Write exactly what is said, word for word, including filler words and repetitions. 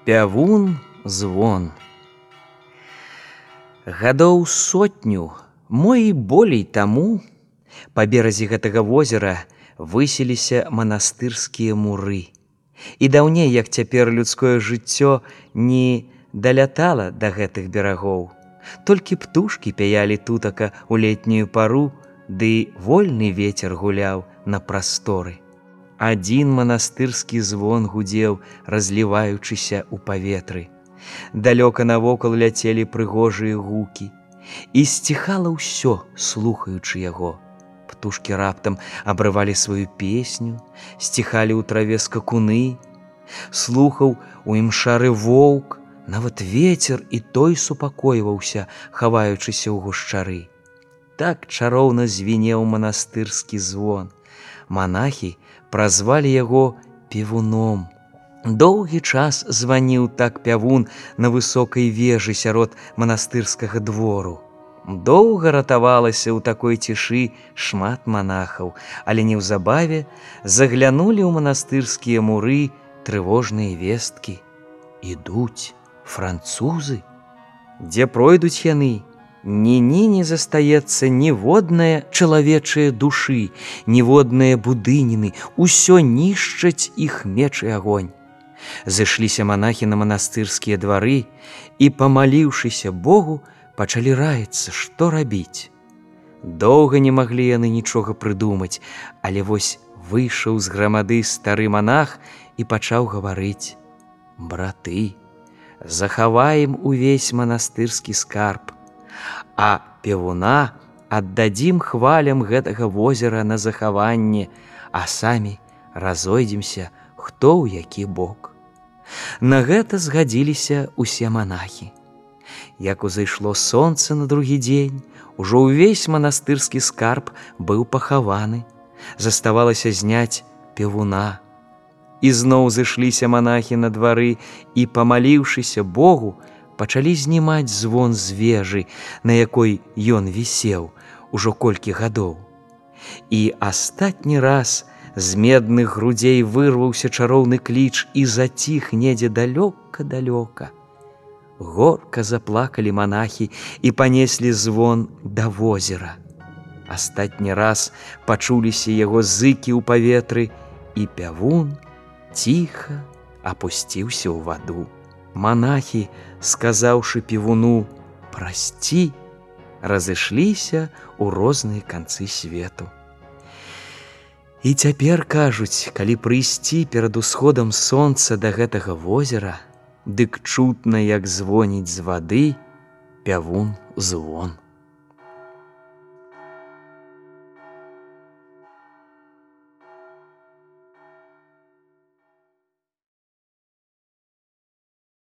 Пявун звон. Гадоў сотню, мо і болей таму, па беразе гэтага возера высіліся манастырскія муры. І даўней, як цяпер, людское жыццё не далятала да гэтых берагоў. Толькі птушкі пяялі тутака ў летнюю пару, ды вольны вецер гуляў на прасторы. Адзін манастырскі звон гудзеў, разліваючыся ў паветры. Далёка навокал ляцелі прыгожыя гукі, і сціхала ўсё, слухаючы яго. Птушкі раптам абрывалі сваю песню, сціхалі ў траве скакуны, слухаў у імшары воўк, нават вецер і той супакойваўся, хаваючыся ў гушчары. Так чароўна звінеў манастырскі звон. Манахі празвалі яго певуном. Доўгі час званіў так пявун на высокай вежы сярод манастырскага двору. Доўга ратавалася ў такой цішы шмат манахаў, але неўзабаве заглянулі ў манастырскія муры трывожныя весткі. Ідуць французы. Дзе пройдуць яны, ні-ні не застаецца ніводнае чалавечае душы, ніводныя будыніны, усё нішчаць іх меч і агонь. Зышліся манахі на манастырскія двары і, памаліўшыся Богу, пачалі раіцца, што рабіць. Доўга не маглі яны нічога прыдумаць, але вось выйшаў з грамады стары манах і пачаў гаварыць: «Браты, захаваем увесь манастырскі скарб, а певуна аддадзім хвалям гэтага возера на захаванне, а самі разойдземся, хто ў які бок». На гэта згадзіліся ўсе манахі. Як узышло сонца на другі дзень, ужо ўвесь манастырскі скарб быў пахаваны, заставалася зняць певуна. І зноў зышліся манахі на двары і, памаліўшыся Богу, пачалі знімаць звон з вежы, на якой ён вісеў ужо колькі гадоў. І астатні раз з медных грудзей вырваўся чароўны кліч і заціх недзе далёка-далёка. Горка заплакалі манахі і панеслі звон да возера. Астатні раз пачуліся яго зыкі ў паветры, і пявун ціха апусціўся ў ваду. Манахі, сказаўшы певуну «прасці», разышліся ў розныя канцы свету. І цяпер, кажуць, калі прыйсці перад усходам сонца да гэтага возера, дык чутна, як звоніць з вады пявун звон.